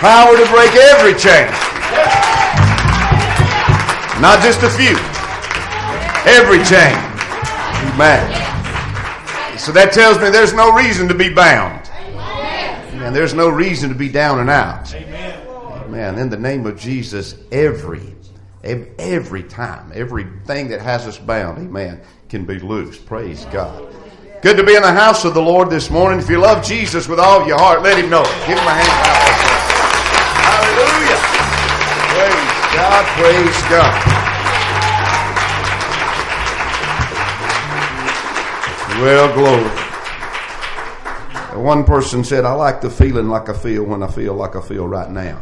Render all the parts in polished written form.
Power to break every chain. Not just a few. Every chain. Amen. So that tells me there's no reason to be bound. Amen. There's no reason to be down and out. Amen. In the name of Jesus, every time, everything that has us bound, amen, can be loosed. Praise God. Good to be in the house of the Lord this morning. If you love Jesus with all of your heart, let him know it. Give him a hand. Hallelujah. Praise God. Well, glory. One person said, I like the feeling like I feel when I feel like I feel right now.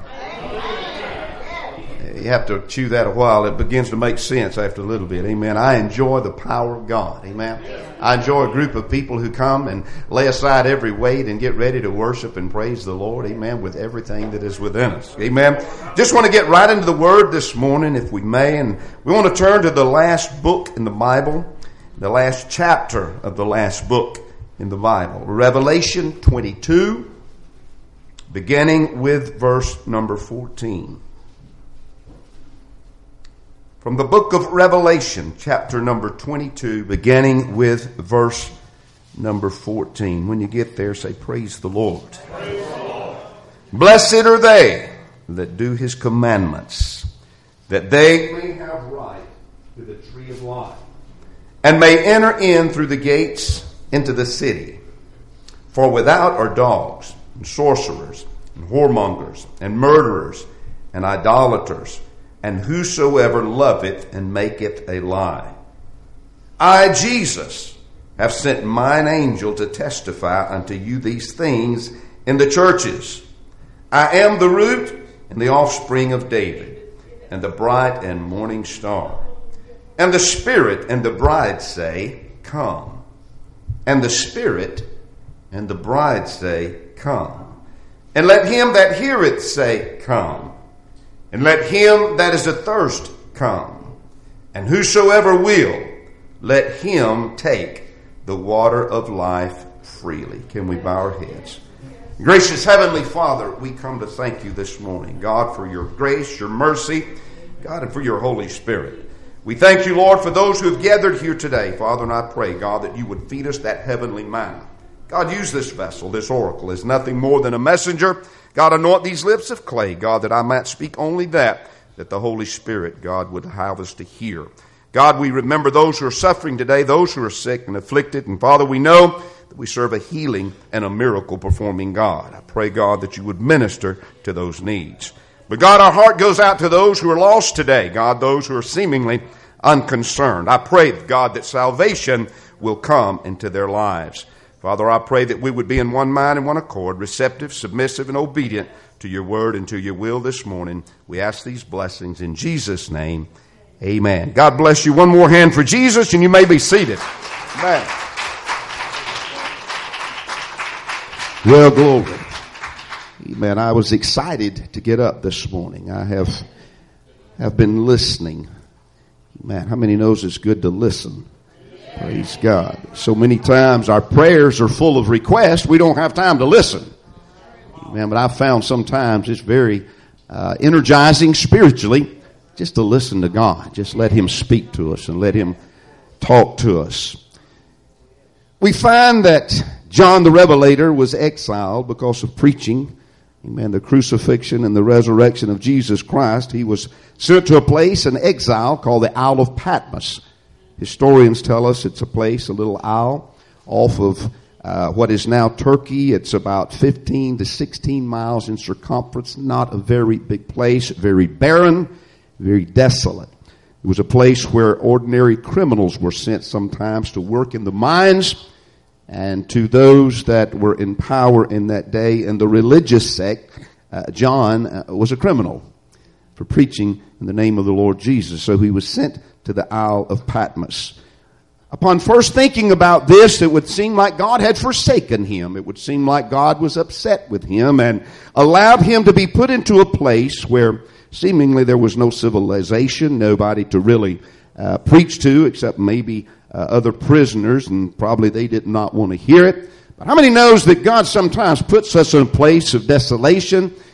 You have to chew that a while. It begins to make sense after a little bit. Amen. I enjoy the power of God. Amen. I enjoy a group of people who come and lay aside every weight and get ready to worship and praise the Lord. Amen. With everything that is within us. Amen. Just want to get right into the Word this morning, if we may. And we want to turn to the last book in the Bible, the last chapter of the last book in the Bible. Revelation 22, beginning with verse number 14. From the book of Revelation, chapter number 22, beginning with verse number 14. When you get there, say, praise the Lord. Praise the Lord. Blessed are they that do his commandments, that they may have right to the tree of life, and may enter in through the gates into the city. For without are dogs, and sorcerers, and whoremongers, and murderers, and idolaters, and whosoever loveth and maketh a lie. I, Jesus, have sent mine angel to testify unto you these things in the churches. I am the root and the offspring of David, and the bright and morning star. And the Spirit and the bride say, come. And the Spirit and the bride say, come. And let him that heareth say, come. And let him that is athirst come. And whosoever will, let him take the water of life freely. Can we bow our heads? Gracious Heavenly Father, we come to thank you this morning, God, for your grace, your mercy, God, and for your Holy Spirit. We thank you, Lord, for those who have gathered here today, Father, and I pray, God, that you would feed us that heavenly manna. God, use this vessel, this oracle, as nothing more than a messenger. God, anoint these lips of clay, God, that I might speak only that the Holy Spirit, God, would have us to hear. God, we remember those who are suffering today, those who are sick and afflicted. And Father, we know that we serve a healing and a miracle performing God. I pray, God, that you would minister to those needs. But God, our heart goes out to those who are lost today. God, those who are seemingly unconcerned. I pray, God, that salvation will come into their lives. Father, I pray that we would be in one mind and one accord, receptive, submissive, and obedient to your word and to your will this morning. We ask these blessings in Jesus' name. Amen. God bless you. One more hand for Jesus, and you may be seated. Amen. Well, glory. Amen. I was excited to get up this morning. I have been listening. Man, how many knows it's good to listen? Praise God. So many times our prayers are full of requests. We don't have time to listen. Amen. But I've found sometimes it's very energizing spiritually just to listen to God. Just let him speak to us and let him talk to us. We find that John the Revelator was exiled because of preaching, amen, the crucifixion and the resurrection of Jesus Christ. He was sent to a place in exile called the Isle of Patmos. Historians tell us it's a place, a little isle, off of what is now Turkey. It's about 15 to 16 miles in circumference. Not a very big place, very barren, very desolate. It was a place where ordinary criminals were sent sometimes to work in the mines, and to those that were in power in that day in the religious sect, John was a criminal for preaching in the name of the Lord Jesus. So he was sent to the Isle of Patmos. Upon first thinking about this, it would seem like God had forsaken him. It would seem like God was upset with him and allowed him to be put into a place where seemingly there was no civilization, nobody to really preach to except maybe other prisoners, and probably they did not want to hear it. But how many knows that God sometimes puts us in a place of desolation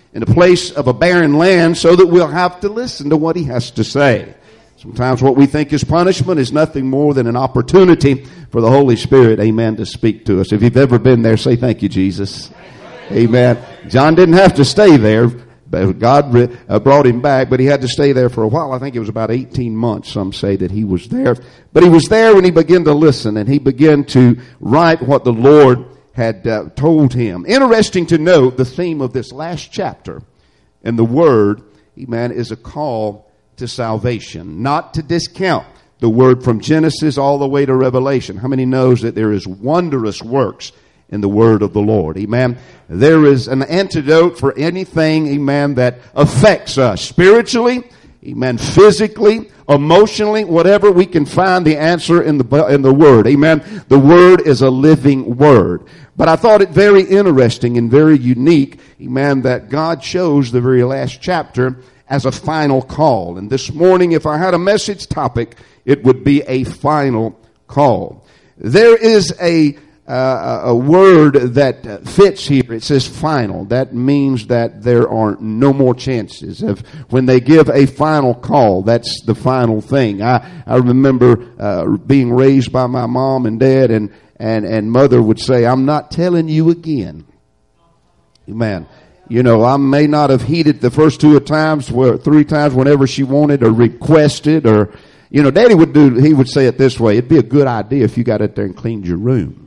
in a place of a barren land so that we'll have to listen to what he has to say. Sometimes what we think is punishment is nothing more than an opportunity for the Holy Spirit, amen, to speak to us. If you've ever been there, say thank you, Jesus. Amen. John didn't have to stay there. God brought him back, but he had to stay there for a while. I think it was about 18 months, some say, that he was there. But he was there when he began to listen, and he began to write what the Lord had told him. Interesting to note, the theme of this last chapter in the Word, amen, is a call to salvation, not to discount the Word from Genesis all the way to Revelation. How many knows that there is wondrous works in the Word of the Lord? Amen. There is an antidote for anything, amen, that affects us spiritually, amen, physically, emotionally, whatever. We can find the answer in the Word. Amen. The Word is a living Word. But I thought it very interesting and very unique, amen, that God chose the very last chapter as a final call. And this morning, if I had a message topic, it would be a final call. There is a word that fits here. It says final. That means that there are no more chances. When they give a final call, that's the final thing. I remember being raised by my mom and dad, and mother would say, "I'm not telling you again." Amen. You know, I may not have heeded the first 3 times whenever she wanted or requested, or, you know, Daddy he would say it this way: "It'd be a good idea if you got out there and cleaned your room."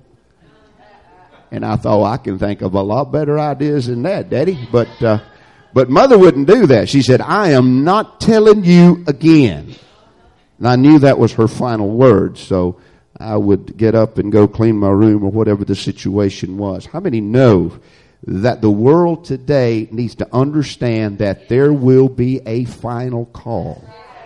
And I thought, I can think of a lot better ideas than that, Daddy. But Mother wouldn't do that. She said, "I am not telling you again." And I knew that was her final word, so I would get up and go clean my room or whatever the situation was. How many know that the world today needs to understand that there will be a final call?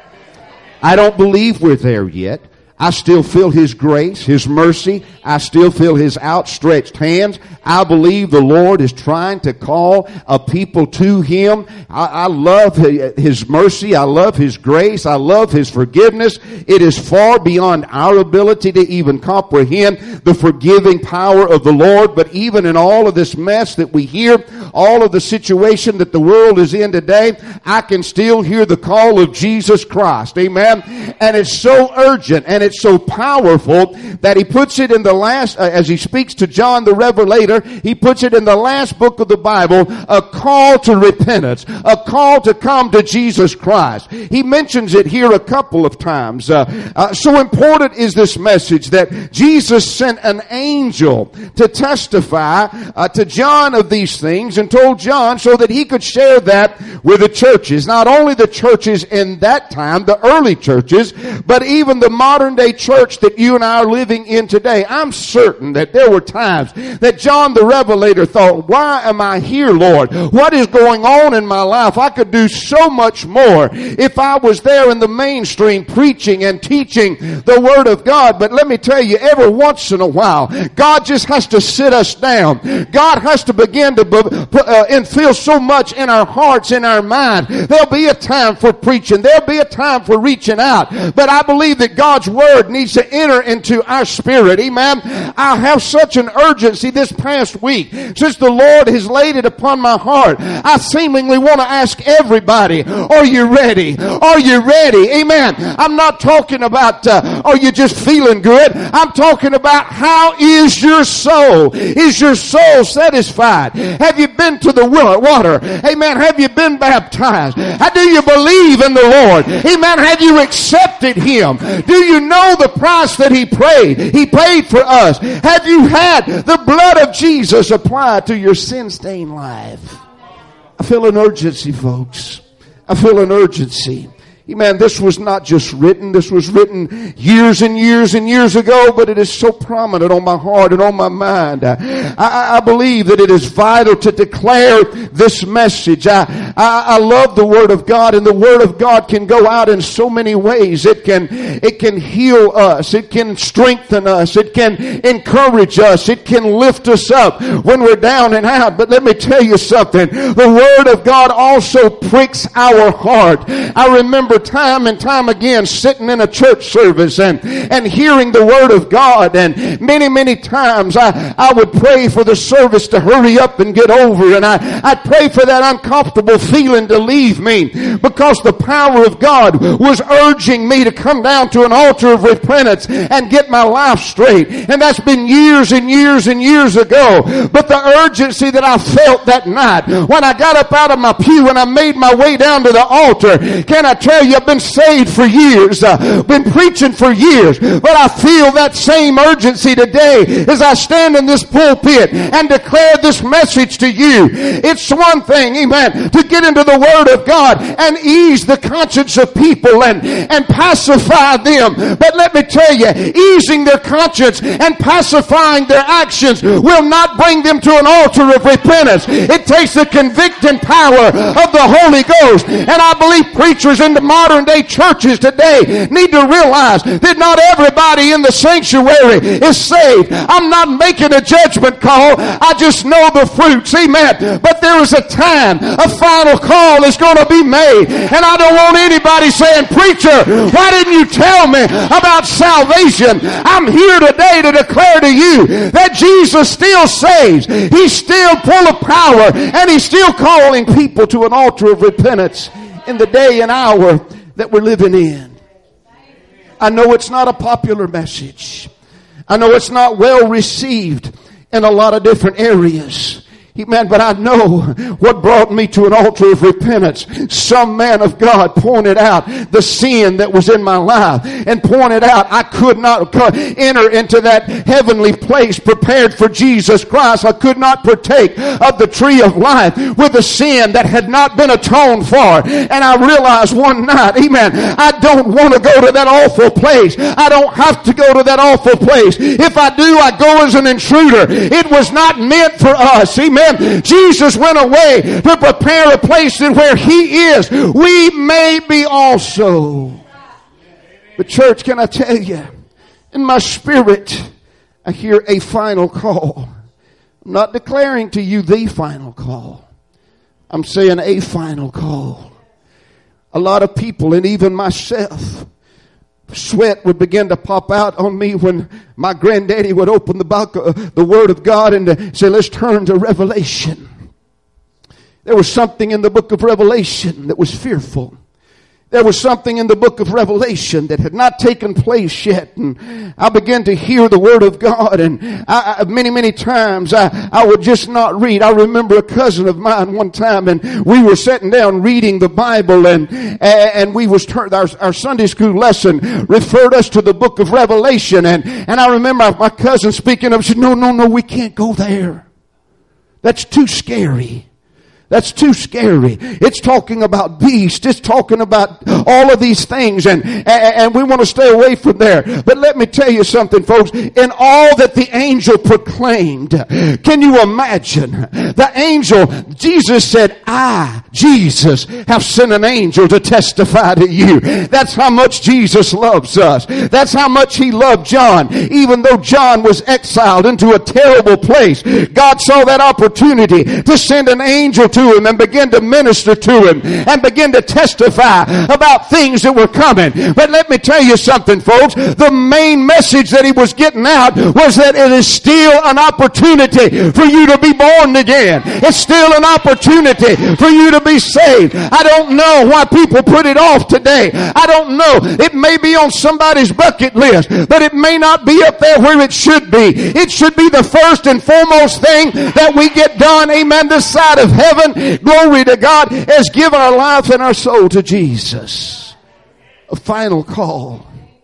I don't believe we're there yet. I still feel His grace, His mercy. I still feel His outstretched hands. I believe the Lord is trying to call a people to Him. I love His mercy. I love His grace. I love His forgiveness. It is far beyond our ability to even comprehend the forgiving power of the Lord. But even in all of this mess that we hear, all of the situation that the world is in today, I can still hear the call of Jesus Christ. Amen. And it's so urgent and it's so powerful that He puts it in the last, as He speaks to John the Revelator, He puts it in the last book of the Bible, a call to repentance, a call to come to Jesus Christ. He mentions it here a couple of times. So important is this message that Jesus sent an angel to testify to John of these things, and told John so that he could share that with the churches. Not only the churches in that time, the early churches, but even the modern day church that you and I are living in today. I'm certain that there were times that John the Revelator thought, "Why am I here, Lord? What is going on in my life? I could do so much more if I was there in the mainstream preaching and teaching the Word of God." But let me tell you, every once in a while, God just has to sit us down. God has to begin to infill so much in our hearts, in our mind. There'll be a time for preaching. There'll be a time for reaching out. But I believe that God's Word needs to enter into our spirit. Amen. I have such an urgency this past week, since the Lord has laid it upon my heart. I seemingly want to ask everybody, are you ready? Are you ready? Amen. I'm not talking about, are you just feeling good? I'm talking about, how is your soul? Is your soul satisfied? Have you been to the water? Amen. Have you been baptized? How do you believe in the Lord? Amen. Have you accepted Him? Do you know the price that He paid? He paid for us. Have you had the blood of Jesus applied to your sin-stained life? I feel an urgency, folks. I feel an urgency. Amen. This was not just written. This was written years and years and years ago, but it is so prominent on my heart and on my mind. I believe that it is vital to declare this message. I love the Word of God, and the Word of God can go out in so many ways. It can heal us. It can strengthen us. It can encourage us. It can lift us up when we're down and out. But let me tell you something. The Word of God also pricks our heart. I remember time and time again sitting in a church service and hearing the Word of God, and many times I would pray for the service to hurry up and get over, and I'd pray for that uncomfortable feeling to leave me, because the power of God was urging me to come down to an altar of repentance and get my life straight. And that's been years and years and years ago. But the urgency that I felt that night when I got up out of my pew and I made my way down to the altar, can I tell you, I've been saved for years, been preaching for years, but I feel that same urgency today as I stand in this pulpit and declare this message to you. It's one thing, amen, to get into the Word of God and ease the conscience of people and pacify them. But let me tell you, easing their conscience and pacifying their actions will not bring them to an altar of repentance. It takes the convicting power of the Holy Ghost. And I believe preachers in the modern day churches today need to realize that not everybody in the sanctuary is saved. I'm not making a judgment call. I just know the fruits. Amen. But there is a time, a final call is going to be made. And I don't want anybody saying, preacher, why didn't you tell me about salvation? I'm here today to declare to you that Jesus still saves. He's still full of power, and He's still calling people to an altar of repentance in the day and hour that we're living in. I know it's not a popular message. I know it's not well received in a lot of different areas. Amen. But I know what brought me to an altar of repentance. Some man of God pointed out the sin that was in my life and pointed out I could not enter into that heavenly place prepared for Jesus Christ. I could not partake of the tree of life with a sin that had not been atoned for. And I realized one night, amen, I don't want to go to that awful place. I don't have to go to that awful place. If I do, I go as an intruder. It was not meant for us. Amen. Jesus went away to prepare a place that where He is, we may be also. But church, can I tell you, in my spirit, I hear a final call. I'm not declaring to you the final call. I'm saying a final call. A lot of people, and even myself, sweat would begin to pop out on me when my granddaddy would open the Word of God and say, let's turn to Revelation. There was something in the book of Revelation that was fearful. There was something in the book of Revelation that had not taken place yet. And I began to hear the Word of God, and many times I would just not read. I remember a cousin of mine one time, and we were sitting down reading the Bible, and we was our Sunday school lesson referred us to the book of Revelation, and I remember my cousin speaking up, said, no, we can't go there. That's too scary. That's too scary. It's talking about beasts. It's talking about all of these things, and we want to stay away from there. But let me tell you something, folks. In all that the angel proclaimed, can you imagine? The angel, Jesus said, I, Jesus, have sent an angel to testify to you. That's how much Jesus loves us. That's how much He loved John. Even though John was exiled into a terrible place, God saw that opportunity to send an angel to him and begin to minister to him and begin to testify about things that were coming. But let me tell you something, folks. The main message that he was getting out was that it is still an opportunity for you to be born again. It's still an opportunity for you to be saved. I don't know why people put it off today. I don't know. It may be on somebody's bucket list, but it may not be up there where it should be. It should be the first and foremost thing that we get done, amen, this side of heaven. Glory to God, is give our life and our soul to Jesus. A final call.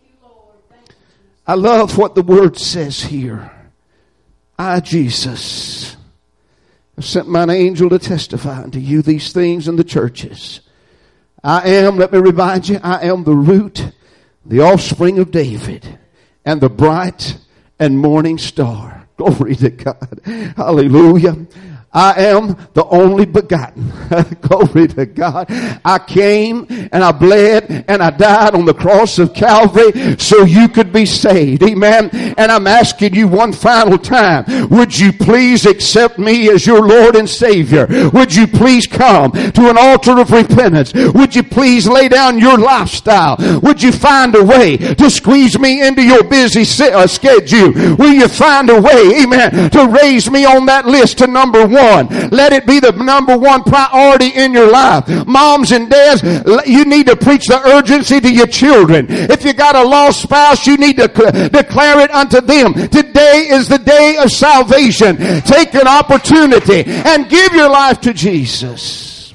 I love what the Word says here. I, Jesus, have sent mine angel to testify unto you these things in the churches. I am, let me remind you, I am the root, the offspring of David, and the bright and morning star. Glory to God. Hallelujah. I am the only begotten. Glory to God. I came and I bled and I died on the cross of Calvary so you could be saved. Amen. And I'm asking you one final time, would you please accept me as your Lord and Savior? Would you please come to an altar of repentance? Would you please lay down your lifestyle? Would you find a way to squeeze me into your busy schedule? Will you find a way, amen, to raise me on that list to number 1? Let it be the number 1 priority in your life. Moms and dads, you need to preach the urgency to your children. If you got a lost spouse, you need to declare it unto them. Today is the day of salvation. Take an opportunity and give your life to Jesus.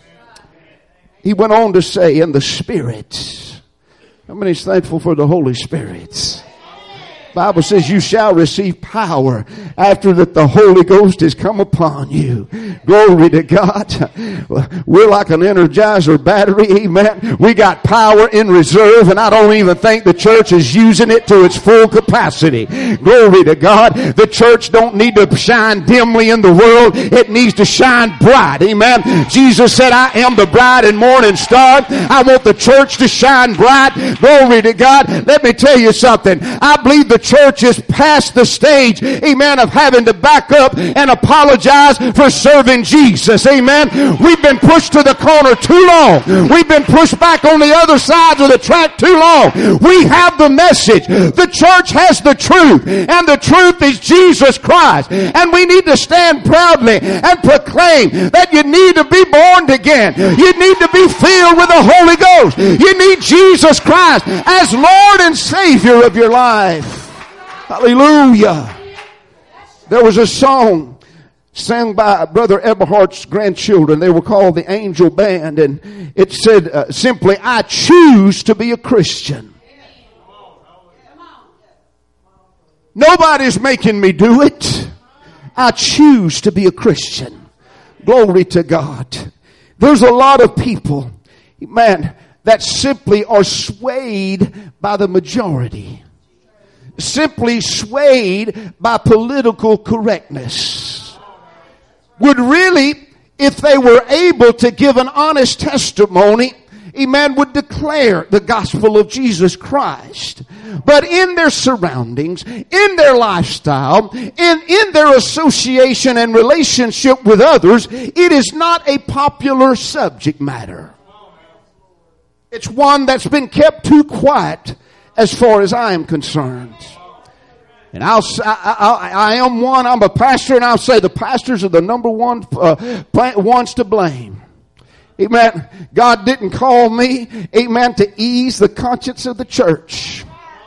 He went on to say, in the Spirit. How many is thankful for the Holy Spirit? Bible says you shall receive power after that the Holy Ghost has come upon you. Glory to God. We're like an Energizer battery. Amen. We got power in reserve, and I don't even think the church is using it to its full capacity. Glory to God. The church don't need to shine dimly in the world. It needs to shine bright. Amen. Jesus said, I am the bright and morning star. I want the church to shine bright. Glory to God. Let me tell you something. I believe the church is past the stage, amen, of having to back up and apologize for serving Jesus. Amen. We've been pushed to the corner too long. We've been pushed back on the other side of the track too long. We have the message. The church has the truth, and the truth is Jesus Christ. And we need to stand proudly and proclaim that you need to be born again. You need to be filled with the Holy Ghost. You need Jesus Christ as Lord and Savior of your life. Hallelujah. There was a song sang by Brother Eberhardt's grandchildren. They were called the Angel Band, and it said simply, I choose to be a Christian. Nobody's making me do it. I choose to be a Christian. Glory to God. There's a lot of people, man, that simply are swayed by the majority. Simply swayed by political correctness. Would really, if they were able to give an honest testimony, a man would declare the gospel of Jesus Christ. But in their surroundings, in their lifestyle, in their association and relationship with others, it is not a popular subject matter. It's one that's been kept too quiet as far as I am concerned. And I am one, I'm a pastor, and I'll say the pastors are the number one ones to blame. Amen. God didn't call me, amen, to ease the conscience of the church.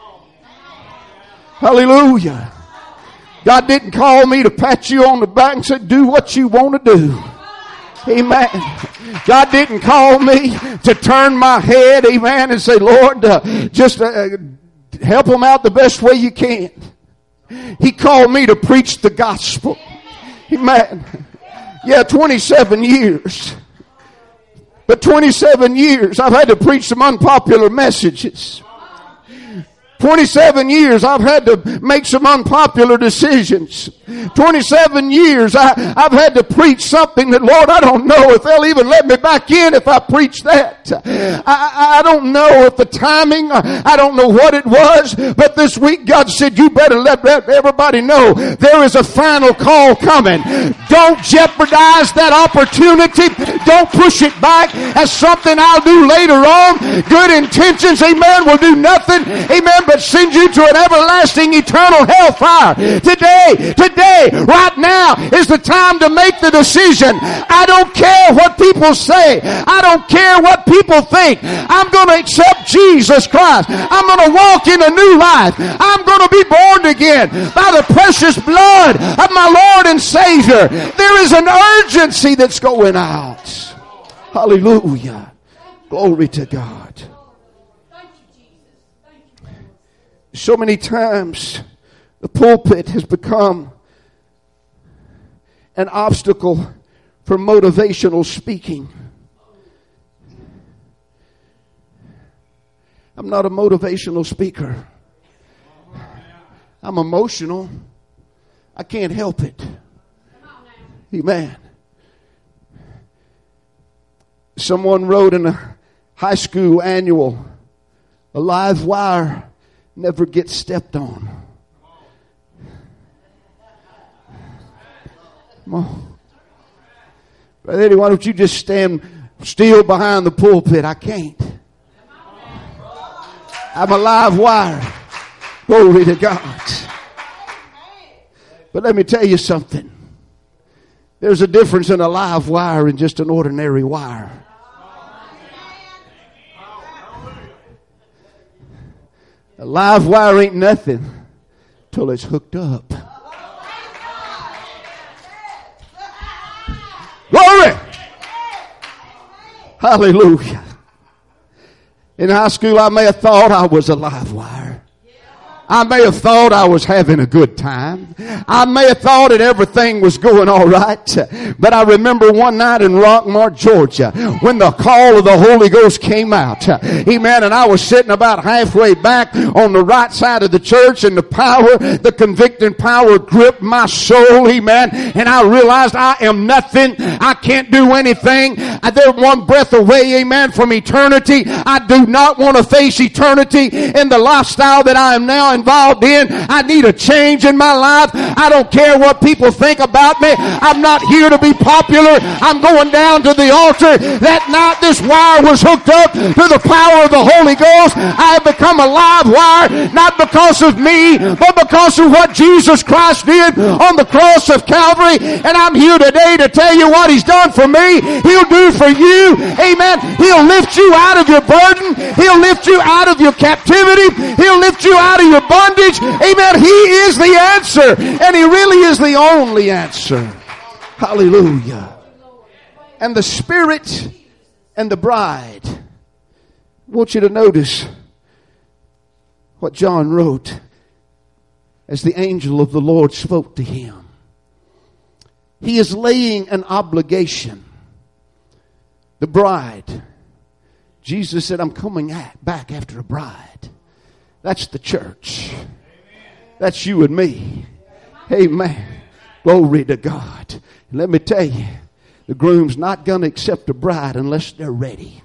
Hallelujah. God didn't call me to pat you on the back and say, do what you want to do. Amen. God didn't call me to turn my head, amen, and say, Lord, just help them out the best way you can. He called me to preach the gospel. Amen. Yeah, 27 years. But 27 years I've had to preach some unpopular messages. 27 years I've had to make some unpopular decisions. 27 years I've had to preach something that, Lord, I don't know if they'll even let me back in if I preach that. I don't know if the timing, I don't know what it was, but this week God said, you better let everybody know there is a final call coming. Don't jeopardize that opportunity. Don't push it back as something I'll do later on. Good intentions, amen, will do nothing, amen, but send you to an everlasting eternal hellfire. Today, right now is the time to make the decision. I don't care what people say. I don't care what people think. I'm going to accept Jesus Christ. I'm going to walk in a new life. I'm going to be born again by the precious blood of my Lord and Savior. There is an urgency that's going out. Hallelujah. Glory to God. So many times the pulpit has become an obstacle for motivational speaking. I'm not a motivational speaker. I'm emotional. I can't help it. Amen. Someone wrote in a high school annual, a live wire never gets stepped on. Come on. Brother Eddie, why don't you just stand still behind the pulpit? I can't. I'm a live wire. Glory to God. But let me tell you something. There's a difference in a live wire and just an ordinary wire. A live wire ain't nothing till it's hooked up. Glory! Hallelujah. In high school, I may have thought I was a live wire. I may have thought I was having a good time. I may have thought that everything was going all right. But I remember one night in Rockmart, Georgia, when the call of the Holy Ghost came out. Amen. And I was sitting about halfway back on the right side of the church, and the convicting power gripped my soul. Amen. And I realized I am nothing. I can't do anything. They're one breath away, amen, from eternity. I do not want to face eternity in the lifestyle that I am now involved in. I need a change in my life. I don't care what people think about me. I'm not here to be popular. I'm going down to the altar. That night this wire was hooked up to the power of the Holy Ghost. I have become a live wire, not because of me, but because of what Jesus Christ did on the cross of Calvary. And I'm here today to tell you what He's done for me, He'll do for you. Amen. He'll lift you out of your burden. He'll lift you out of your captivity. He'll lift you out of your bondage. Amen. He is the answer. And He really is the only answer. Hallelujah. And the Spirit and the bride. I want you to notice what John wrote as the angel of the Lord spoke to him. He is laying an obligation. The bride. Jesus said, I'm coming back after a bride. That's the church. That's you and me. Amen. Glory to God. And let me tell you, the groom's not going to accept a bride unless they're ready.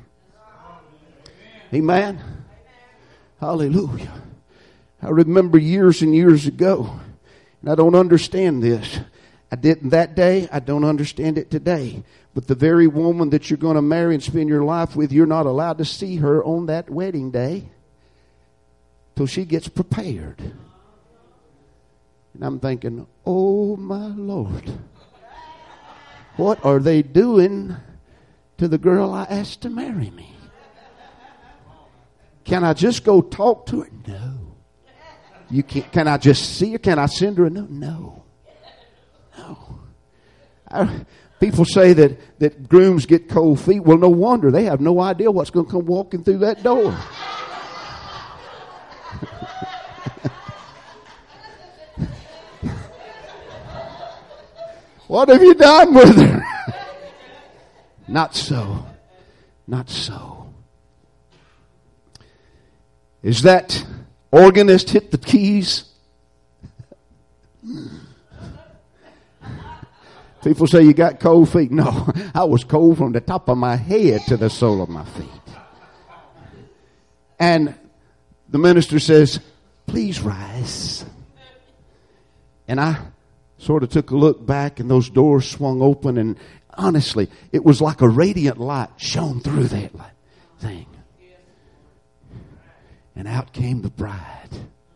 Amen. Hallelujah. I remember years and years ago, and I don't understand this. I didn't that day. I don't understand it today. But the very woman that you're going to marry and spend your life with, you're not allowed to see her on that wedding day till she gets prepared. And I'm thinking, oh my Lord, what are they doing to the girl I asked to marry me? Can I just go talk to her? No. You can't. Can I just see her? Can I send her a note? No. People say that grooms get cold feet. Well, no wonder. They have no idea what's going to come walking through that door. What have you done with her? Not so. Not so. Is that organist hit the keys? People say you got cold feet. No, I was cold from the top of my head to the sole of my feet. And the minister says, please rise. And I sort of took a look back, and those doors swung open, and honestly, it was like a radiant light shone through that thing. And out came the bride.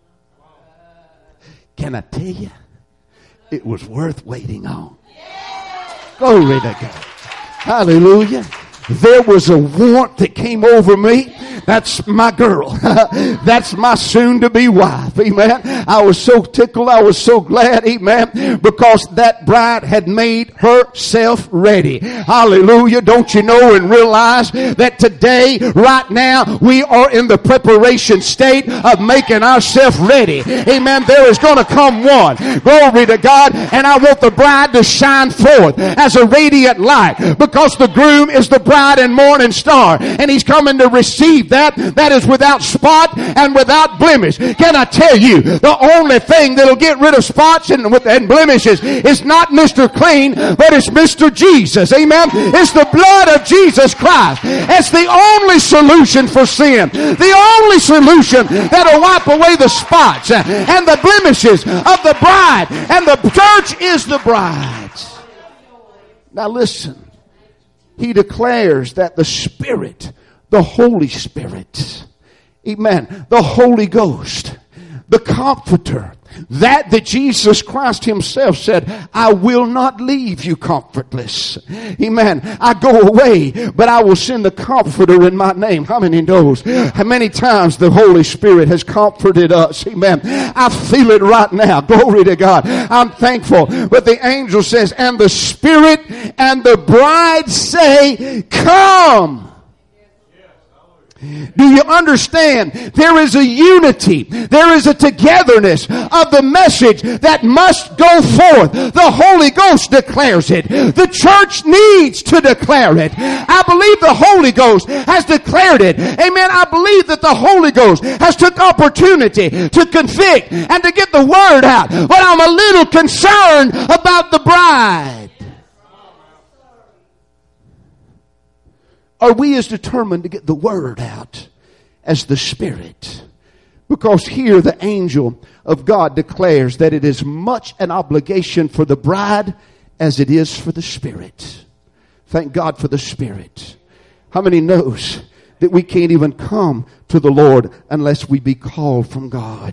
Can I tell you, it was worth waiting on. Glory to God. Hallelujah. There was a warmth that came over me. That's my girl. That's my soon-to-be wife. Amen. I was so tickled. I was so glad. Amen. Because that bride had made herself ready. Hallelujah. Don't you know and realize that today, right now, we are in the preparation state of making ourselves ready. Amen. There is going to come one. Glory to God. And I want the bride to shine forth as a radiant light, because the groom is the bride bright and morning star. And he's coming to receive that is without spot and without blemish. Can I tell you, the only thing that'll get rid of spots and blemishes is not Mr. Clean, but it's Mr. Jesus. Amen. It's the blood of Jesus Christ. It's the only solution for sin. The only solution that'll wipe away the spots and the blemishes of the bride. And the church is the bride. Now listen. He declares that the Spirit, the Holy Spirit, amen, the Holy Ghost, the Comforter, that Jesus Christ himself said, I will not leave you comfortless. Amen. I go away, but I will send the Comforter in my name. How many knows how many times the Holy Spirit has comforted us? Amen. I feel it right now. Glory to God. I'm thankful. But the angel says, and the Spirit and the bride say, come. Do you understand? There is a unity. There is a togetherness of the message that must go forth. The Holy Ghost declares it. The church needs to declare it. I believe the Holy Ghost has declared it. Amen. I believe that the Holy Ghost has took opportunity to convict and to get the word out. But I'm a little concerned about the bride. Are we as determined to get the word out as the Spirit? Because here the angel of God declares that it is much an obligation for the bride as it is for the Spirit. Thank God for the Spirit. How many knows that we can't even come to the Lord unless we be called from God?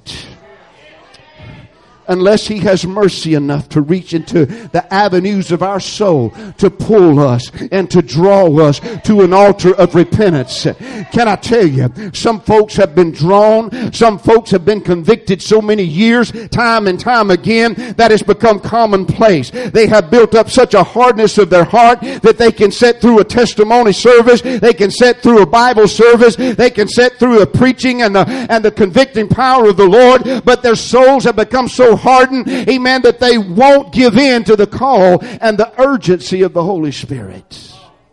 Unless He has mercy enough to reach into the avenues of our soul to pull us and to draw us to an altar of repentance. Can I tell you, some folks have been drawn, some folks have been convicted so many years, time and time again, that it's become commonplace. They have built up such a hardness of their heart that they can sit through a testimony service, they can sit through a Bible service, they can sit through a preaching and the convicting power of the Lord, but their souls have become so hardened, amen, that they won't give in to the call and the urgency of the Holy Spirit.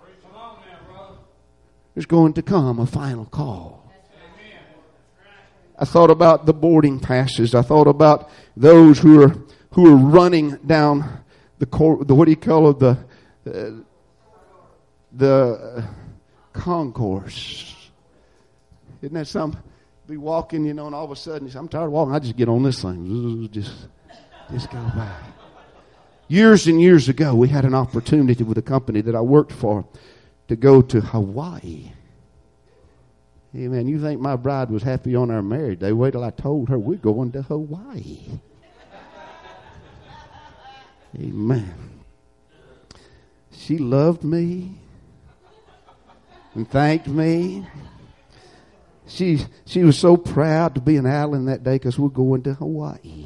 There's going to come a final call. I thought about the boarding passes. I thought about those who are running down the what do you call it, the concourse. Isn't that something? Be walking, and all of a sudden, I'm tired of walking. I just get on this thing. Just go by. Years and years ago, we had an opportunity with a company that I worked for to go to Hawaii. Amen. You think my bride was happy on our marriage day? Wait till I told her we're going to Hawaii. Amen. She loved me and thanked me. She was so proud to be an Allen that day because we're going to Hawaii.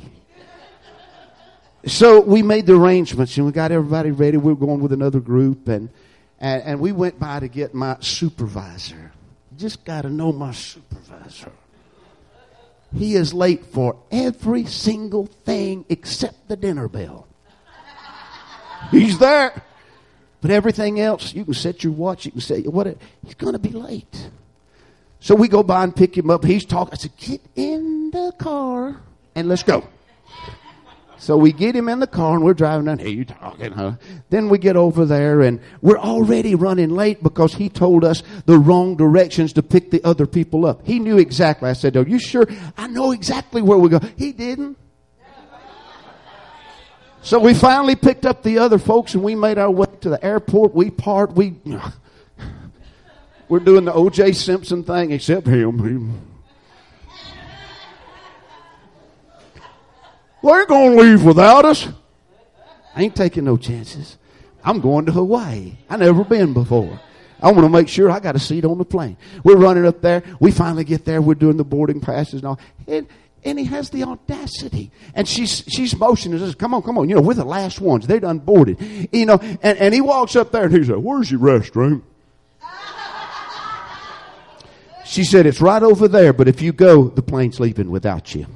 So we made the arrangements and we got everybody ready. We were going with another group and we went by to get my supervisor. Just got to know my supervisor. He is late for every single thing except the dinner bell. He's there. But everything else, you can set your watch. You can say, he's going to be late. So we go by and pick him up. He's talking. I said, get in the car and let's go. So we get him in the car and we're driving down. Hey, you talking, huh? Then we get over there and we're already running late because he told us the wrong directions to pick the other people up. He knew exactly. I said, are you sure? I know exactly where we go. He didn't. So we finally picked up the other folks and we made our way to the airport. We parked. We're doing the O.J. Simpson thing, except him. They're going to leave without us. I ain't taking no chances. I'm going to Hawaii. I've never been before. I want to make sure I got a seat on the plane. We're running up there. We finally get there. We're doing the boarding passes and all. And he has the audacity. And she's motioning us, come on. We're the last ones. They done boarded. And he walks up there and he said, where's your restroom? She said, it's right over there, but if you go, the plane's leaving without you.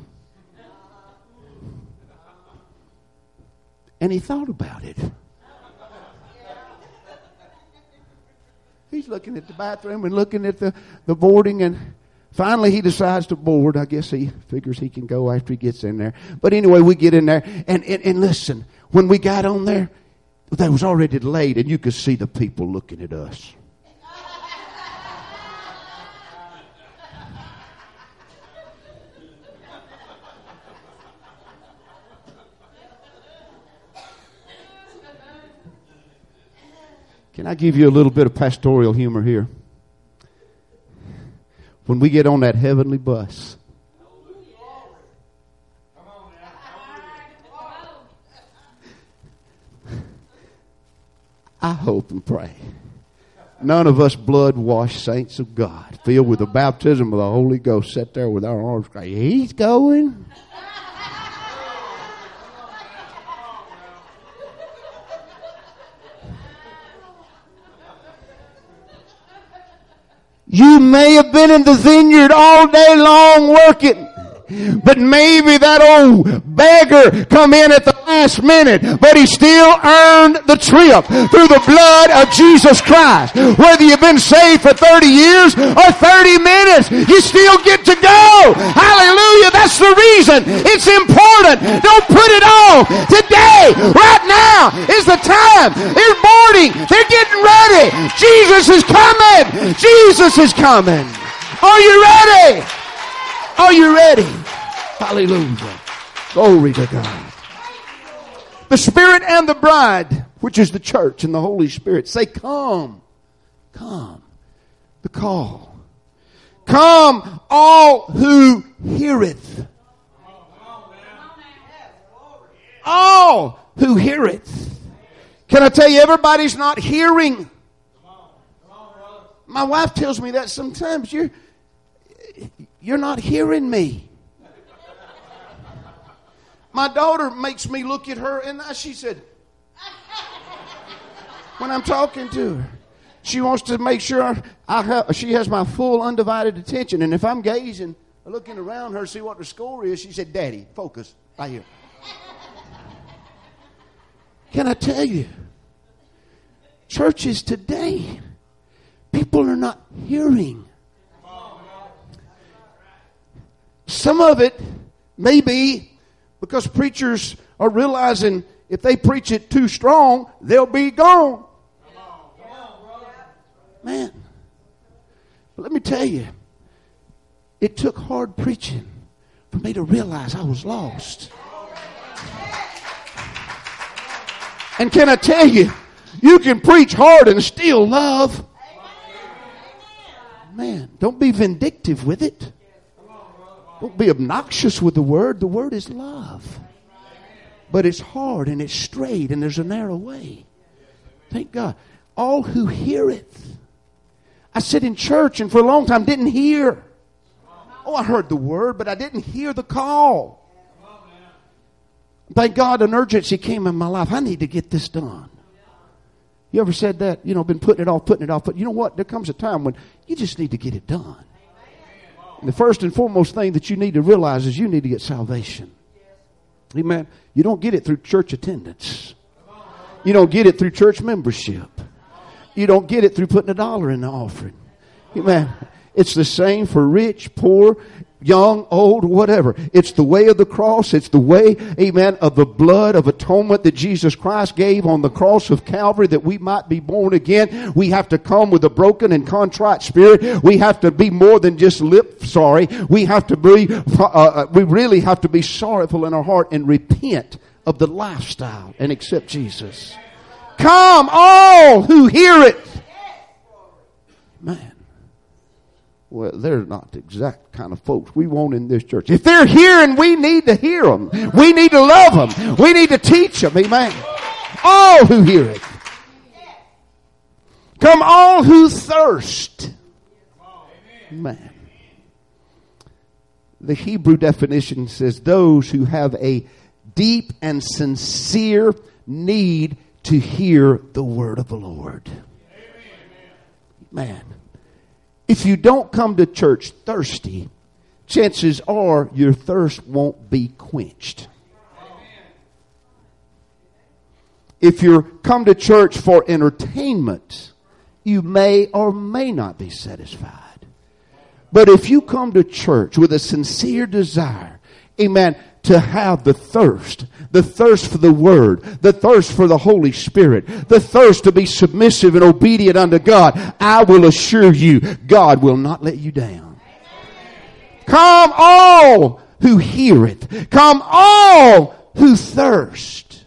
And he thought about it. He's looking at the bathroom and looking at the boarding, and finally he decides to board. I guess he figures he can go after he gets in there. But anyway, we get in there, and listen, when we got on there, they was already delayed, and you could see the people looking at us. Can I give you a little bit of pastoral humor here? When we get on that heavenly bus, I hope and pray none of us blood-washed saints of God, filled with the baptism of the Holy Ghost, sit there with our arms crossed. He's going. You may have been in the vineyard all day long working, but maybe that old beggar come in at the last minute, but he still earned the trip through the blood of Jesus Christ. Whether you've been saved for 30 years or 30 minutes, you still get to go. Hallelujah. That's the reason it's important. Don't put it off. Today, right now, is the time. They're boarding. They're getting ready. Jesus is coming. Jesus is coming. Are you ready? Are you ready? Hallelujah. Glory to God. The Spirit and the bride, which is the church and the Holy Spirit, say, come. Come. The call. Come, all who heareth. All who heareth. Can I tell you, everybody's not hearing. My wife tells me that sometimes. You're not hearing me. My daughter makes me look at her, and she said, when I'm talking to her, she wants to make sure she has my full undivided attention. And if I'm gazing, looking around her, see what the score is, she said, Daddy, focus right here. Can I tell you, churches today, people are not hearing. Some of it may be because preachers are realizing if they preach it too strong, they'll be gone. Man, but let me tell you, it took hard preaching for me to realize I was lost. And can I tell you, you can preach hard and still love. Man, don't be vindictive with it. Don't be obnoxious with the word. The word is love. But it's hard and it's straight and there's a narrow way. Thank God. All who heareth. I sat in church and for a long time didn't hear. Oh, I heard the word, but I didn't hear the call. Thank God an urgency came in my life. I need to get this done. You ever said that? Been putting it off. But you know what? There comes a time when you just need to get it done. And the first and foremost thing that you need to realize is you need to get salvation. Amen. You don't get it through church attendance. You don't get it through church membership. You don't get it through putting $1 in the offering. Amen. It's the same for rich, poor, young, old, whatever. It's the way of the cross. It's the way, amen, of the blood of atonement that Jesus Christ gave on the cross of Calvary that we might be born again. We have to come with a broken and contrite spirit. We have to be more than just lip sorry. We have to be, we really have to be sorrowful in our heart and repent of the lifestyle and accept Jesus. Come all who hear it. Man. Well, they're not the exact kind of folks we want in this church. If they're hearing, we need to hear them. We need to love them. We need to teach them. Amen. All who hear it. Come all who thirst. Man. The Hebrew definition says those who have a deep and sincere need to hear the word of the Lord. Man. If you don't come to church thirsty, chances are your thirst won't be quenched. If you come to church for entertainment, you may or may not be satisfied. But if you come to church with a sincere desire, amen, to have the thirst for the Word, the thirst for the Holy Spirit, the thirst to be submissive and obedient unto God, I will assure you, God will not let you down. Come all who hear it. Come all who thirst.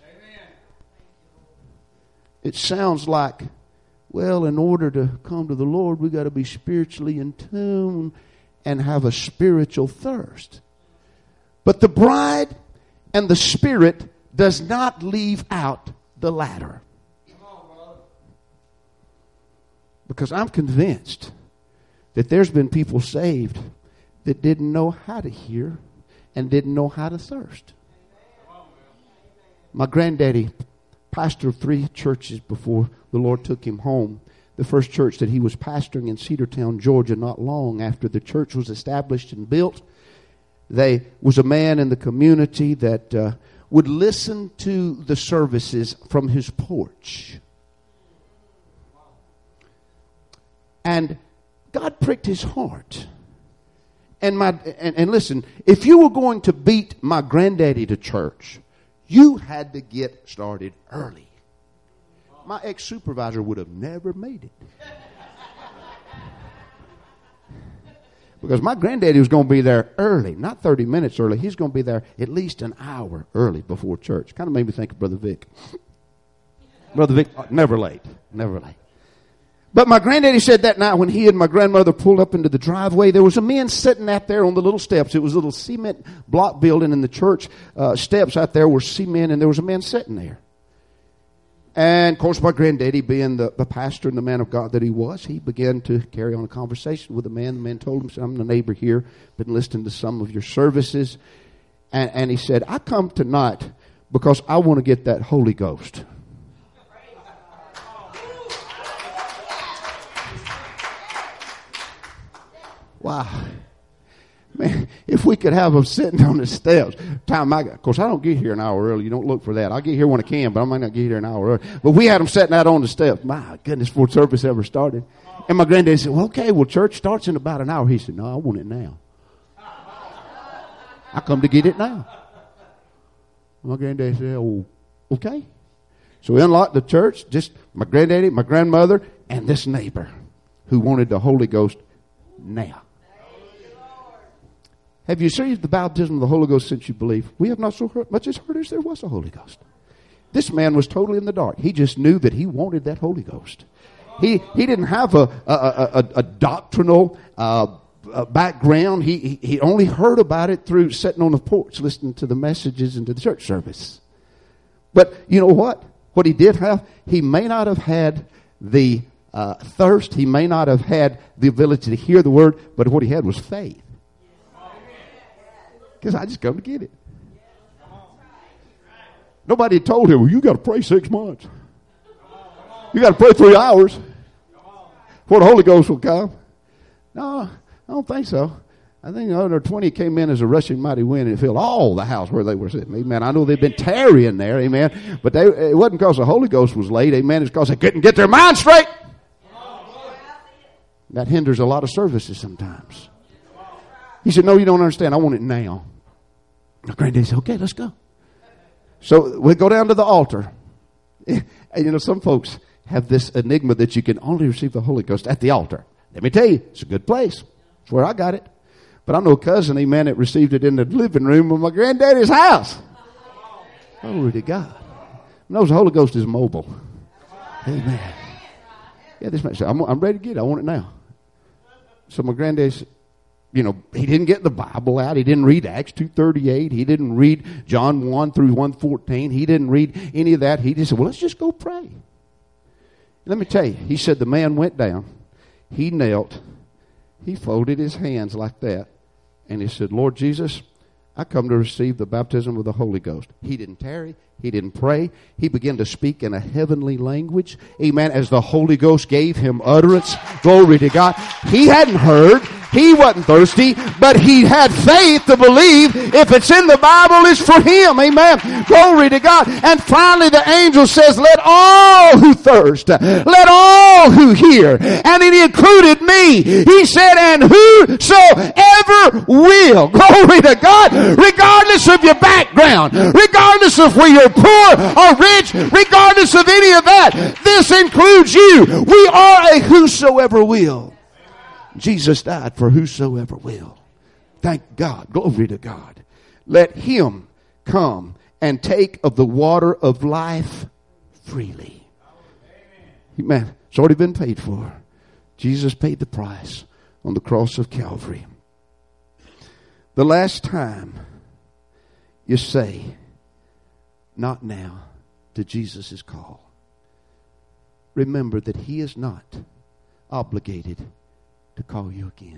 It sounds like, well, in order to come to the Lord, we got to be spiritually in tune and have a spiritual thirst. But the bride and the Spirit does not leave out the latter. Because I'm convinced that there's been people saved that didn't know how to hear and didn't know how to thirst. My granddaddy, pastor of 3 churches before the Lord took him home. The first church that he was pastoring in Cedartown, Georgia, not long after the church was established and built. There was a man in the community that would listen to the services from his porch. And God pricked his heart. And listen, if you were going to beat my granddaddy to church, you had to get started early. My ex-supervisor would have never made it. Because my granddaddy was going to be there early, not 30 minutes early. He's going to be there at least an hour early before church. Kind of made me think of Brother Vic. Brother Vic, never late, never late. But my granddaddy said that night when he and my grandmother pulled up into the driveway, there was a man sitting out there on the little steps. It was a little cement block building, and the church steps out there were cement, and there was a man sitting there. And, of course, my granddaddy, being the pastor and the man of God that he was, he began to carry on a conversation with the man. The man told him, I'm the neighbor here, been listening to some of your services. And he said, I come tonight because I want to get that Holy Ghost. Wow. Man, if we could have them sitting on the steps. Of course, I don't get here an hour early. You don't look for that. I'll get here when I can, but I might not get here an hour early. But we had them sitting out on the steps. My goodness, before service ever started. And my granddad said, well, okay, church starts in about an hour. He said, no, I want it now. I come to get it now. My granddad said, oh, okay. So we unlocked the church, just my granddaddy, my grandmother, and this neighbor who wanted the Holy Ghost now. Have you received the baptism of the Holy Ghost since you believe? We have not so much as heard as there was a Holy Ghost. This man was totally in the dark. He just knew that he wanted that Holy Ghost. He didn't have a doctrinal background. He only heard about it through sitting on the porch, listening to the messages and to the church service. But you know what? What he did have, he may not have had the thirst. He may not have had the ability to hear the word, but what he had was faith. Because I just come to get it. Nobody had told him, well, you got to pray 6 months. You got to pray 3 hours before the Holy Ghost will come. No, I don't think so. I think another 20 came in as a rushing mighty wind and filled all the house where they were sitting. Amen. I know they've been tarrying there. Amen. But it wasn't because the Holy Ghost was late. Amen. It's because they couldn't get their mind straight. That hinders a lot of services sometimes. He said, no, you don't understand. I want it now. My granddaddy said, okay, let's go. So we go down to the altar. And you know, some folks have this enigma that you can only receive the Holy Ghost at the altar. Let me tell you, it's a good place. It's where I got it. But I know a cousin, amen, that received it in the living room of my granddaddy's house. Glory to God. Knows the Holy Ghost is mobile. Amen. Yeah, this man said, I'm ready to get it. I want it now. So my granddaddy, you know, he didn't get the Bible out. He didn't read Acts 2:38. He didn't read John 1 through 1:14. He didn't read any of that. He just said, well, let's just go pray. Let me tell you, he said the man went down. He knelt. He folded his hands like that. And he said, Lord Jesus, I come to receive the baptism of the Holy Ghost. He didn't tarry. He didn't pray. He began to speak in a heavenly language. Amen. As the Holy Ghost gave him utterance. Glory to God. He hadn't heard. He wasn't thirsty, but he had faith to believe if it's in the Bible, it's for him. Amen. Glory to God. And finally the angel says, let all who thirst, let all who hear. And it included me. He said, and whosoever will. Glory to God. Regardless of your background, regardless of whether you're poor or rich, regardless of any of that, this includes you. We are a whosoever will. Jesus died for whosoever will. Thank God. Glory to God. Let him come and take of the water of life freely. Amen. It's already been paid for. Jesus paid the price on the cross of Calvary. The last time you say, not now, to Jesus' call, remember that he is not obligated to call you again.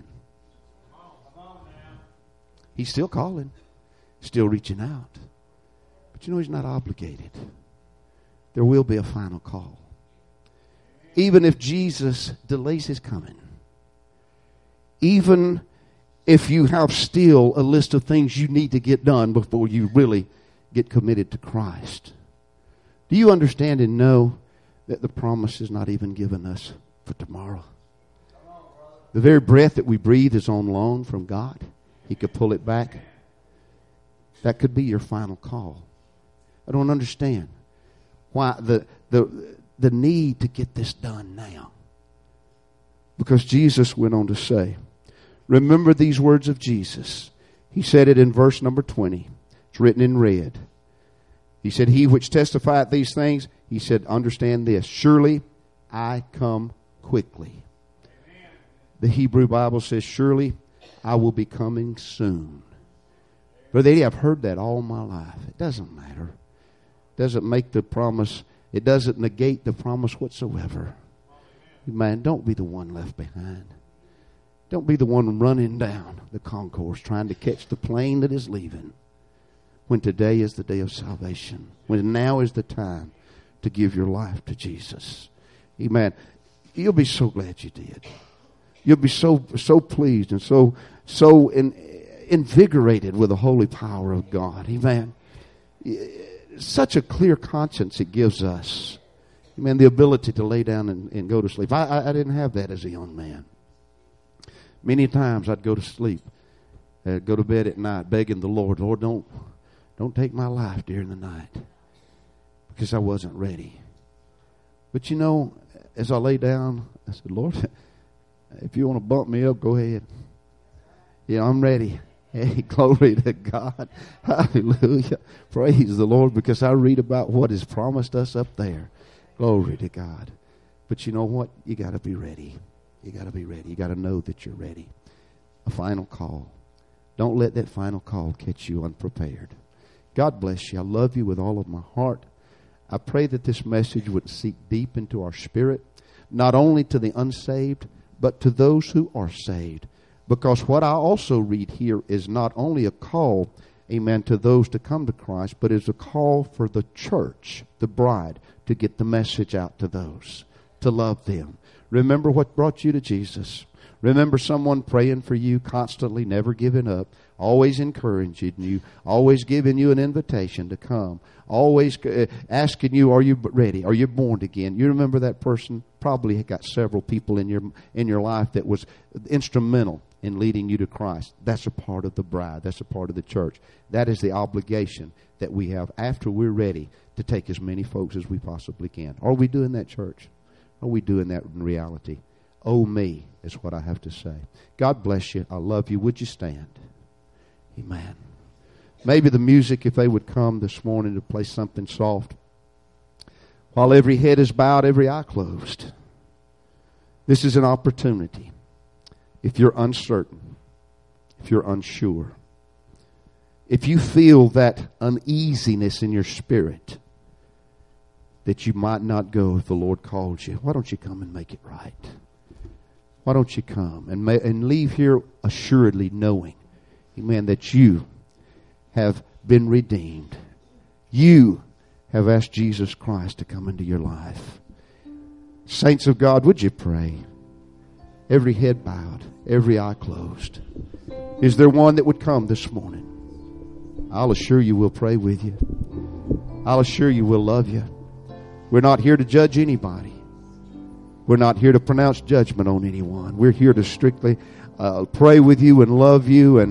He's still calling, still reaching out. But you know he's not obligated. There will be a final call. Even if Jesus delays his coming, even if you have still a list of things you need to get done before you really get committed to Christ. Do you understand and know that the promise is not even given us for tomorrow? The very breath that we breathe is on loan from God. He could pull it back. That could be your final call. I don't understand why the need to get this done now. Because Jesus went on to say, remember these words of Jesus. He said it in verse number 20. It's written in red. He said, he which testifieth these things, he said, understand this, surely I come quickly. The Hebrew Bible says, surely I will be coming soon. Brother Eddie, I've heard that all my life. It doesn't matter. It doesn't make the promise. It doesn't negate the promise whatsoever. Man, don't be the one left behind. Don't be the one running down the concourse trying to catch the plane that is leaving. When today is the day of salvation. When now is the time to give your life to Jesus. Amen. You'll be so glad you did. You'll be so pleased and so invigorated with the holy power of God. Amen. Such a clear conscience it gives us. Amen. The ability to lay down and go to sleep. I didn't have that as a young man. Many times I'd go to sleep, go to bed at night, begging the Lord, Lord, don't take my life during the night, because I wasn't ready. But you know, as I lay down, I said, Lord, if you want to bump me up, go ahead. Yeah, I'm ready. Hey, glory to God. Hallelujah. Praise the Lord, because I read about what is promised us up there. Glory to God. But you know what? You got to be ready. You got to be ready. You got to know that you're ready. A final call. Don't let that final call catch you unprepared. God bless you. I love you with all of my heart. I pray that this message would seep deep into our spirit, not only to the unsaved, but to those who are saved. Because what I also read here is not only a call, amen, to those to come to Christ, but is a call for the church, the bride, to get the message out to those, to love them. Remember what brought you to Jesus. Remember someone praying for you constantly, never giving up, always encouraging you, always giving you an invitation to come, always asking you, are you ready? Are you born again? You remember that person? Probably got several people in your life that was instrumental in leading you to Christ. That's a part of the bride. That's a part of the church. That is the obligation that we have after we're ready to take as many folks as we possibly can. Are we doing that, church? Are we doing that in reality? Oh, me is what I have to say. God bless you. I love you. Would you stand? Amen. Maybe the music, if they would come this morning to play something soft. While every head is bowed, every eye closed. This is an opportunity. If you're uncertain, if you're unsure, if you feel that uneasiness in your spirit, that you might not go if the Lord calls you, why don't you come and make it right? Why don't you come and leave here assuredly knowing, amen, that you have been redeemed. You have asked Jesus Christ to come into your life. Saints of God, would you pray? Every head bowed, every eye closed. Is there one that would come this morning? I'll assure you we'll pray with you. I'll assure you we'll love you. We're not here to judge anybody. We're not here to pronounce judgment on anyone. We're here to strictly pray with you and love you and